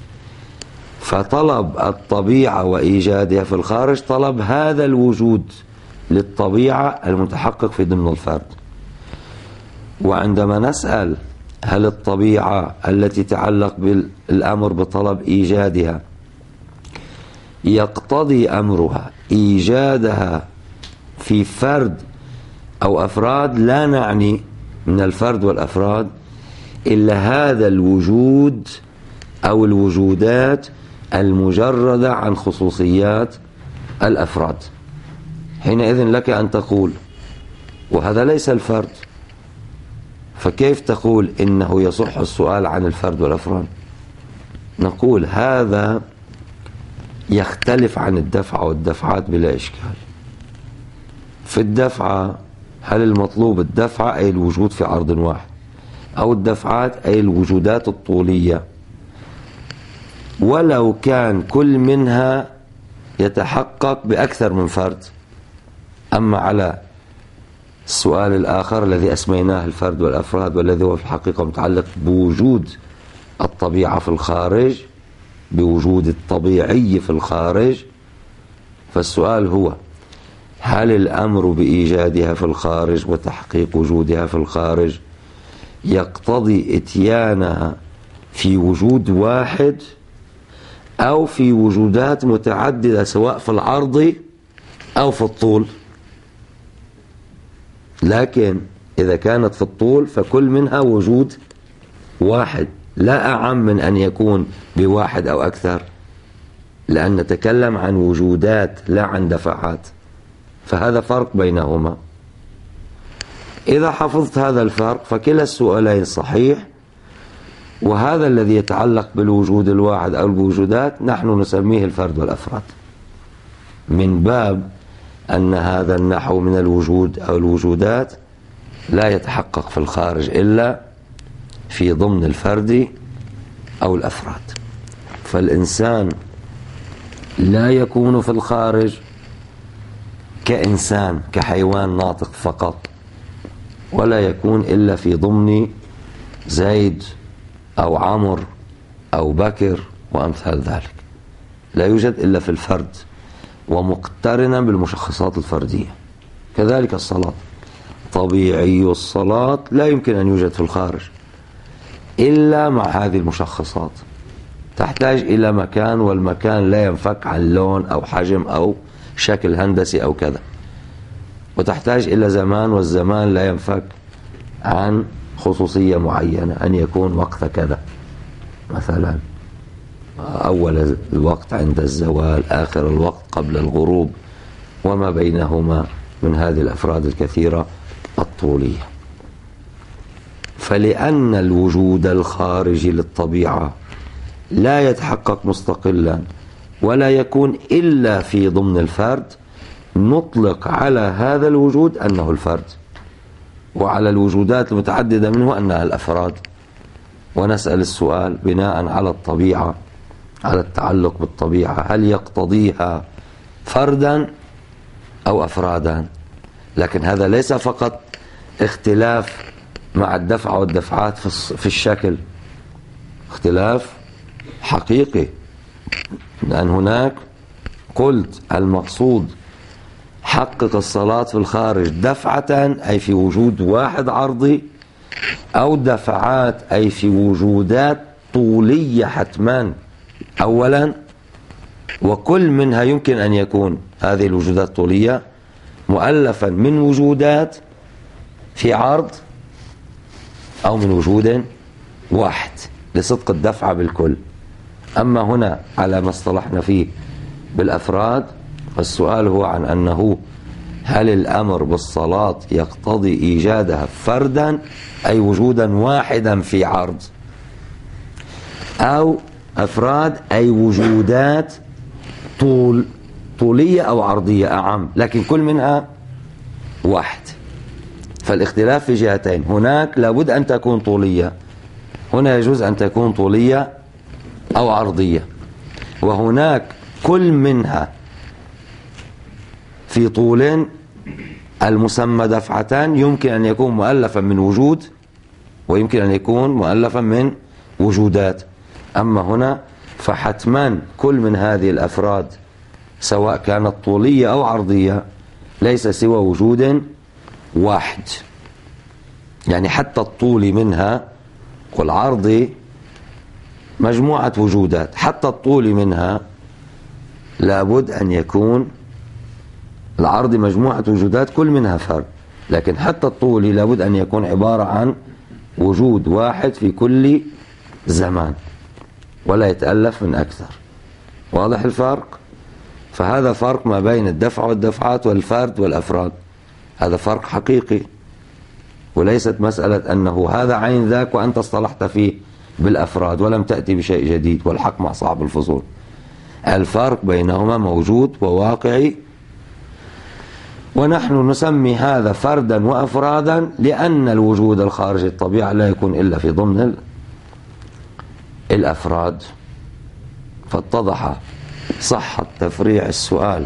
فطلب الطبيعة وإيجادها في الخارج طلب هذا الوجود للطبيعة المتحقق في ضمن الفرد. وعندما نسأل هل الطبيعة التي تعلق بالأمر بطلب إيجادها يقتضي أمرها إيجادها في فرد أو أفراد، لا نعني من الفرد والأفراد إلا هذا الوجود أو الوجودات المجردة عن خصوصيات الأفراد. حينئذ لك أن تقول وهذا ليس الفرد، فكيف تقول إنه يصح السؤال عن الفرد والأفراد؟ نقول هذا يختلف عن الدفعة والدفعات بلا إشكال. في الدفعة هل المطلوب الدفعة أي الوجود في عرض واحد، أو الدفعات أي الوجودات الطولية، ولو كان كل منها يتحقق بأكثر من فرد. أما على السؤال الآخر الذي أسميناه الفرد والأفراد، والذي هو في الحقيقة متعلق بوجود الطبيعة في الخارج، بوجود الطبيعي في الخارج، فالسؤال هو هل الأمر بإيجادها في الخارج وتحقيق وجودها في الخارج يقتضي إتيانها في وجود واحد أو في وجودات متعددة سواء في العرض أو في الطول؟ لكن إذا كانت في الطول فكل منها وجود واحد، لا أعم من أن يكون بواحد أو أكثر، لأن نتكلم عن وجودات لا عن دفعات، فهذا فرق بينهما. إذا حفظت هذا الفرق فكلا السؤالين صحيح، وهذا الذي يتعلق بالوجود الواحد أو الوجودات نحن نسميه الفرد والأفراد، من باب أن هذا النحو من الوجود أو الوجودات لا يتحقق في الخارج إلا في ضمن الفرد أو الأفراد. فالإنسان لا يكون في الخارج كإنسان كحيوان ناطق فقط، ولا يكون إلا في ضمن زيد أو عمر أو بكر وأمثال ذلك، لا يوجد إلا في الفرد ومقترنا بالمشخصات الفردية. كذلك الصلاة، طبيعي الصلاة لا يمكن أن يوجد في الخارج إلا مع هذه المشخصات، تحتاج إلى مكان، والمكان لا ينفك عن لون أو حجم أو شكل هندسي أو كذا، وتحتاج إلى زمان، والزمان لا ينفك عن خصوصية معينة، أن يكون وقت كذا مثلا، أول الوقت عند الزوال، آخر الوقت قبل الغروب، وما بينهما من هذه الأفراد الكثيرة الطولية. فلأن الوجود الخارجي للطبيعة لا يتحقق مستقلا ولا يكون إلا في ضمن الفرد، نطلق على هذا الوجود أنه الفرد، وعلى الوجودات المتعددة منه أنها الأفراد. ونسأل السؤال بناء على الطبيعة، على التعلق بالطبيعة، هل يقتضيها فردا أو أفرادا؟ لكن هذا ليس فقط اختلاف مع الدفعة والدفعات في الشكل، اختلاف حقيقي، لأن هناك قلت المقصود حقق الصلاة في الخارج دفعة أي في وجود واحد عرضي، أو دفعات أي في وجودات طولية حتما أولا، وكل منها يمكن أن يكون هذه الوجودات الطولية مؤلفا من وجودات في عرض أو من وجود واحد. لصدق الدفعة بالكل. أما هنا على ما اصطلحنا فيه بالأفراد، فالسؤال هو عن أنه هل الأمر بالصلاة يقتضي إيجادها فردا أي وجودا واحدا في عرض، أو أفراد أي وجودات طول طولية أو عرضية أعم، لكن كل منها واحد. فالاختلاف في جهتين، هناك لابد أن تكون طولية، هنا يجوز أن تكون طولية أو عرضية، وهناك كل منها في طول المسمى دفعتان يمكن أن يكون مؤلفا من وجود ويمكن أن يكون مؤلفا من وجودات. أما هنا فحتما كل من هذه الأفراد سواء كانت طولية أو عرضية ليس سوى وجود واحد، يعني حتى الطول منها والعرض مجموعة وجودات، حتى الطول منها لابد أن يكون العرض مجموعة وجودات كل منها فرد، لكن حتى الطول لابد أن يكون عبارة عن وجود واحد في كل زمان ولا يتألف من أكثر. واضح الفرق؟ فهذا فرق ما بين الدفع والدفعات والفرد والأفراد، هذا فرق حقيقي، وليست مسألة أنه هذا عين ذاك وأنت اصطلحت فيه بالأفراد ولم تأتي بشيء جديد، والحق مع صاحب الفصول. الفرق بينهما موجود وواقعي، ونحن نسمي هذا فردا وأفرادا لأن الوجود الخارج الطبيعة لا يكون إلا في ضمن الأفراد. فاتضح صحة تفريع السؤال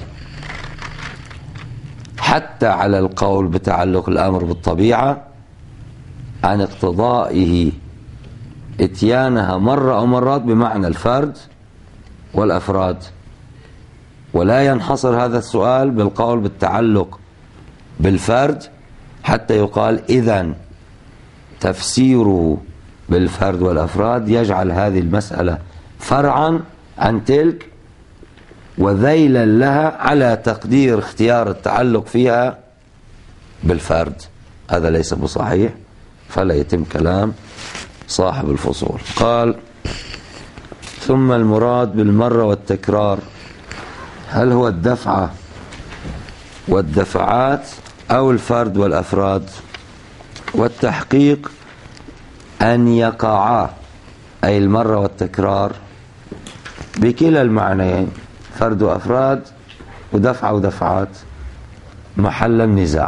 حتى على القول بتعلق الأمر بالطبيعة عن اقتضائه اتيانها مرة أو مرات بمعنى الفرد والأفراد، ولا ينحصر هذا السؤال بالقول بالتعلق بالفرد حتى يقال إذن تفسيره بالفرد والأفراد يجعل هذه المسألة فرعا عن تلك وذيلا لها على تقدير اختيار التعلق فيها بالفرد. هذا ليس بصحيح، فلا يتم كلام صاحب الفصول. قال: ثم المراد بالمرة والتكرار هل هو الدفعة والدفعات أو الفرد والأفراد؟ والتحقيق أن يقعا أي المرة والتكرار بكلا المعنيين، فرد وأفراد ودفعة ودفعات، محل النزاع.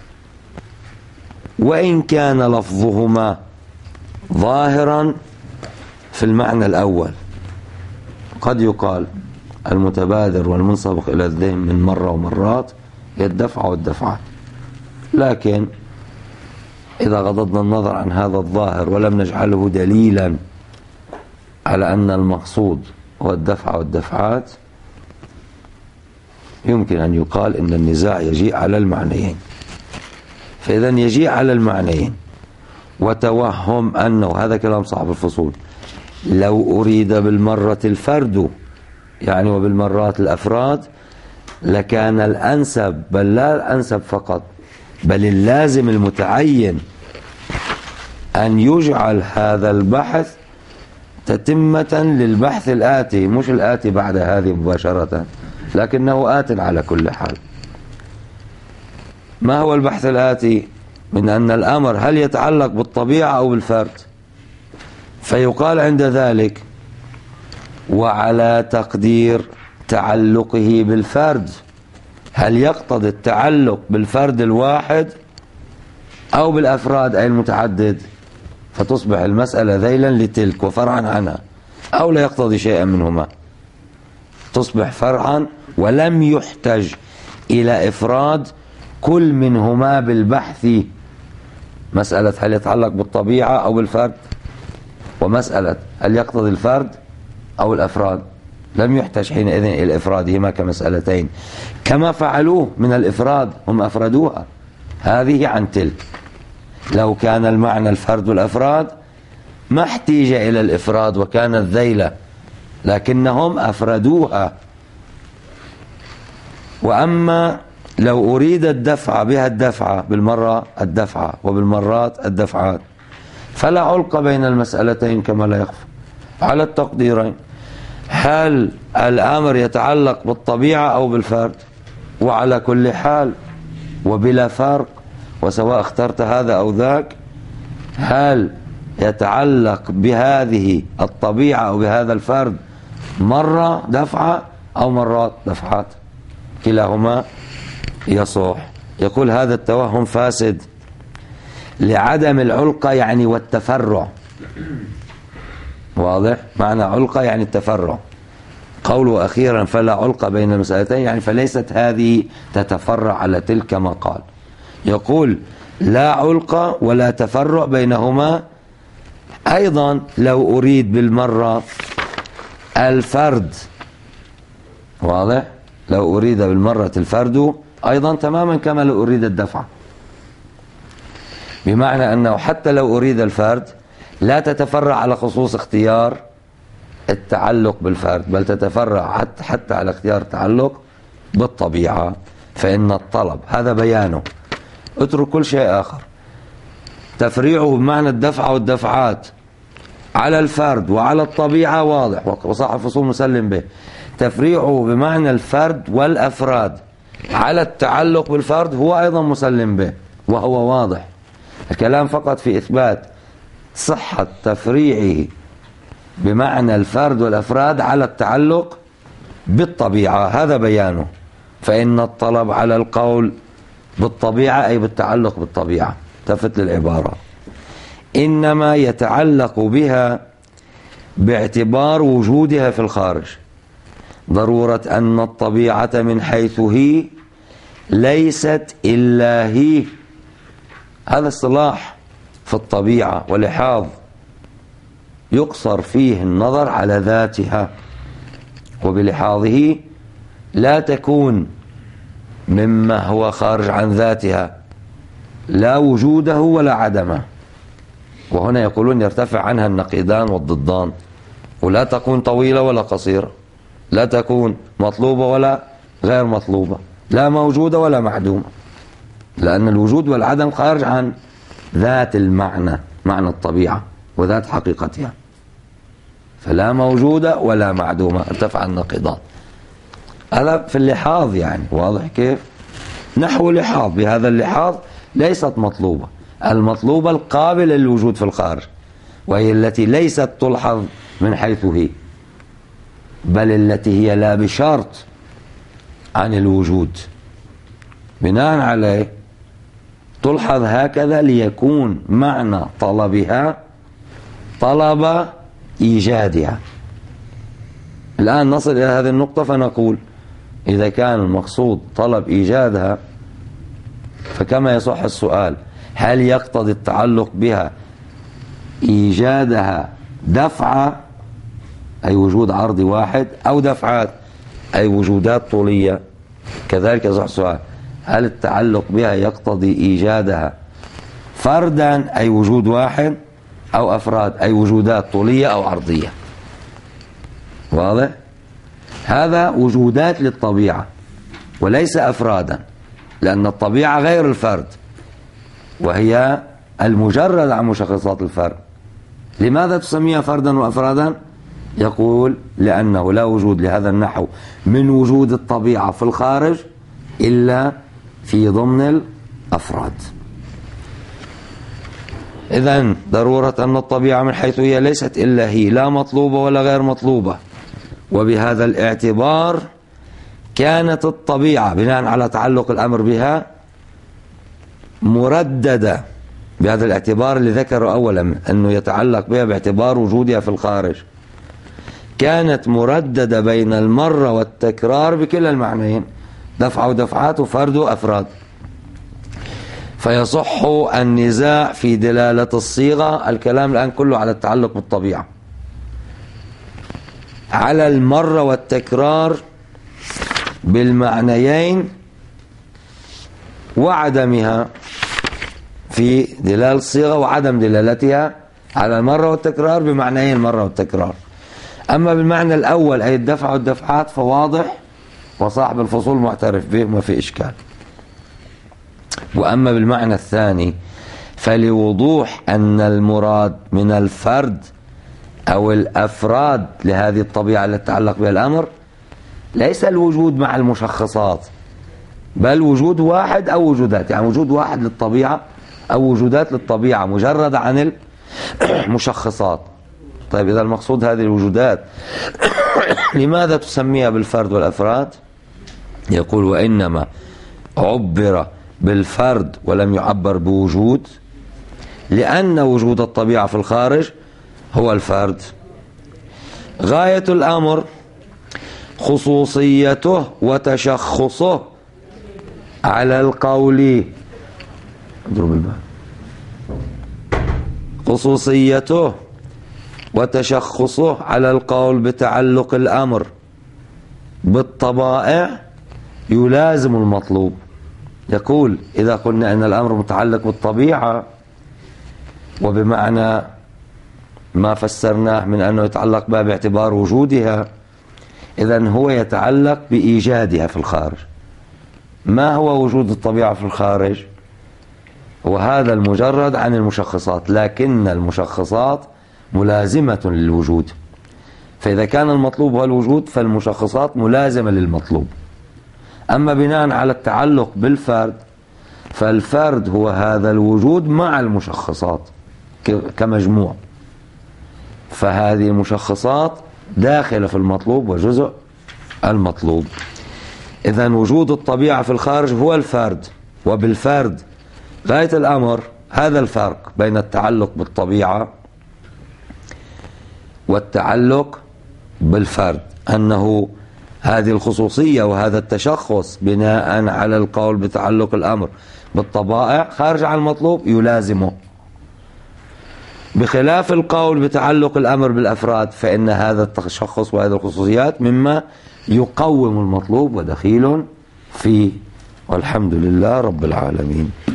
وإن كان لفظهما ظاهرا في المعنى الأول، قد يقال المتبادر والمنسبق إلى الذهن من مرة ومرات هي الدفعة والدفعات، لكن إذا غضضنا النظر عن هذا الظاهر ولم نجعله دليلا على أن المقصود هو الدفعة والدفعات، يمكن أن يقال إن النزاع يجيء على المعنيين. فإذا يجيء على المعنيين، وتوهم أنه هذا كلام صاحب الفصول لو أريد بالمرة الفرد يعني وبالمرات الأفراد لكان الأنسب، بل لا الأنسب فقط بل اللازم المتعين أن يجعل هذا البحث تتمة للبحث الآتي، مش الآتي بعد هذه مباشرة، لكنه آت على كل حال. ما هو البحث الآتي؟ من أن الأمر هل يتعلق بالطبيعة أو بالفرد، فيقال عند ذلك وعلى تقدير تعلقه بالفرد هل يقتضي التعلق بالفرد الواحد أو بالأفراد أي المتعدد، فتصبح المسألة ذيلا لتلك وفرعا عنها، أو لا يقتضي شيئا منهما، تصبح فرعا ولم يحتج إلى إفراد كل منهما بالبحث، مسألة هل يتعلق بالطبيعة أو بالفرد، ومسألة هل يقتضي الفرد أو الأفراد، لم يحتج حينئذ إلى إفرادهما كمسألتين كما فعلوه من الإفراد، هم أفردوها هذه عن تلك. لو كان المعنى الفرد والأفراد ما احتيج إلى الإفراد وكانت ذيلة، لكنهم أفردوها. وأما لو أريد الدفع بها الدفعة بالمرة الدفعة وبالمرات الدفعات، فلا علق بين المسألتين كما لا يخفى. على التقديرين، هل الأمر يتعلق بالطبيعة أو بالفرد؟ وعلى كل حال وبلا فرق، وسواء اخترت هذا أو ذاك، هل يتعلق بهذه الطبيعة أو بهذا الفرد مرة دفعة أو مرات دفعات، كلاهما يصح. يقول هذا التوهم فاسد لعدم العلقة يعني والتفرع. واضح؟ معنى علقة يعني التفرع. قوله أخيرا فلا علقة بين المسألتين يعني فليست هذه تتفرع على تلك كما قال. يقول لا علقة ولا تفرع بينهما. أيضا لو أريد بالمرة الفرد، واضح؟ لو أريد بالمرة الفرد أيضا تماما كما لو أريد الدفع، بمعنى أنه حتى لو أريد الفرد لا تتفرع على خصوص اختيار التعلق بالفرد، بل تتفرع حتى, حتى على اختيار التعلق بالطبيعة. فإن الطلب هذا بيانه، اترك كل شيء آخر. تفريعه بمعنى الدفع والدفعات على الفرد وعلى الطبيعة واضح، وصاحب الفصول مسلم به. تفريعه بمعنى الفرد والأفراد على التعلق بالفرد هو أيضا مسلم به وهو واضح. الكلام فقط في إثبات صحة تفريعه بمعنى الفرد والأفراد على التعلق بالطبيعة، هذا بيانه. فإن الطلب على القول بالطبيعة أي بالتعلق بالطبيعة، تفت للعبارة، إنما يتعلق بها باعتبار وجودها في الخارج، ضرورة أن الطبيعة من حيث هي ليست إلا هي. هذا اصطلاح في الطبيعة ولحاظ يقصر فيه النظر على ذاتها، وبلحاظه لا تكون مما هو خارج عن ذاتها لا وجوده ولا عدمه. وهنا يقولون يرتفع عنها النقيضان والضدان، ولا تكون طويلة ولا قصيرة، لا تكون مطلوبة ولا غير مطلوبة، لا موجودة ولا معدومة، لأن الوجود والعدم خارج عن ذات المعنى، معنى الطبيعة وذات حقيقتها، فلا موجودة ولا معدومة، ارتفع النقيضان. هذا في اللحاظ يعني، واضح كيف؟ نحو لحاظ، بهذا اللحاظ ليست مطلوبة. المطلوبة القابلة للوجود في الخارج، وهي التي ليست تلحظ من حيث هي، بل التي هي لا بشرط عن الوجود. بناء عليه تلحظ هكذا ليكون معنى طلبها طلب إيجادها. الآن نصل إلى هذه النقطة فنقول إذا كان المقصود طلب إيجادها، فكما يصح السؤال هل يقتضي التعلق بها إيجادها دفعة أي وجود عرضي واحد، أو دفعات أي وجودات طولية؟ كذلك يصح السؤال هل التعلق بها يقتضي إيجادها فردا أي وجود واحد، أو أفراد أي وجودات طولية أو عرضية؟ واضح؟ هذا وجودات للطبيعة وليس أفرادا، لأن الطبيعة غير الفرد وهي المجرد عن مشخصات الفرد. لماذا تسميها فردا وأفرادا؟ يقول لأنه لا وجود لهذا النحو من وجود الطبيعة في الخارج إلا في ضمن الأفراد. إذن ضرورة أن الطبيعة من حيث هي ليست إلا هي، لا مطلوبة ولا غير مطلوبة. وبهذا الاعتبار كانت الطبيعة بناء على تعلق الأمر بها مرددة، بهذا الاعتبار اللي ذكره أولا أنه يتعلق بها باعتبار وجودها في الخارج، كانت مرددة بين المرة والتكرار بكل المعنيين، دفع ودفعات وفرد وأفراد. فيصح النزاع في دلالة الصيغة. الكلام الآن كله على التعلق بالطبيعة، على المرة والتكرار بالمعنيين وعدمها في دلالة الصيغة، وعدم دلالتها على المرة والتكرار بمعنيين المرة والتكرار. أما بالمعنى الأول أي الدفع والدفعات فواضح وصاحب الفصول معترف به وما في إشكال. وأما بالمعنى الثاني فلوضوح أن المراد من الفرد أو الأفراد لهذه الطبيعة التي تتعلق بها الأمر ليس الوجود مع المشخصات، بل وجود واحد أو وجودات، يعني وجود واحد للطبيعة أو وجودات للطبيعة مجرد عن المشخصات. طيب إذا المقصود هذه الوجودات لماذا تسميها بالفرد والأفراد؟ يقول وإنما عبر بالفرد ولم يعبر بوجود لأن وجود الطبيعة في الخارج هو الفرد. غاية الأمر خصوصيته وتشخصه على القول، اضرب الباب، خصوصيته وتشخصه على القول بتعلق الأمر بالطبائع يلازم المطلوب. يقول إذا قلنا أن الأمر متعلق بالطبيعة وبمعنى ما فسرناه من أنه يتعلق بها باعتبار وجودها، إذن هو يتعلق بإيجادها في الخارج. ما هو وجود الطبيعة في الخارج؟ وهذا المجرد عن المشخصات، لكن المشخصات ملازمة للوجود، فإذا كان المطلوب هو الوجود فالمشخصات ملازمة للمطلوب. أما بناء على التعلق بالفرد فالفرد هو هذا الوجود مع المشخصات كمجموع، فهذه المشخصات داخلة في المطلوب وجزء المطلوب. إذن وجود الطبيعة في الخارج هو الفرد، وبالفرد غاية الأمر هذا الفرق بين التعلق بالطبيعة والتعلق بالفرد، أنه هذه الخصوصية وهذا التشخص بناء على القول بتعلق الأمر بالطبائع خارج عن المطلوب يلازمه، بخلاف القول بتعلق الأمر بالأفراد فإن هذا التشخص وهذه الخصوصيات مما يقوم المطلوب ودخيل فيه. والحمد لله رب العالمين.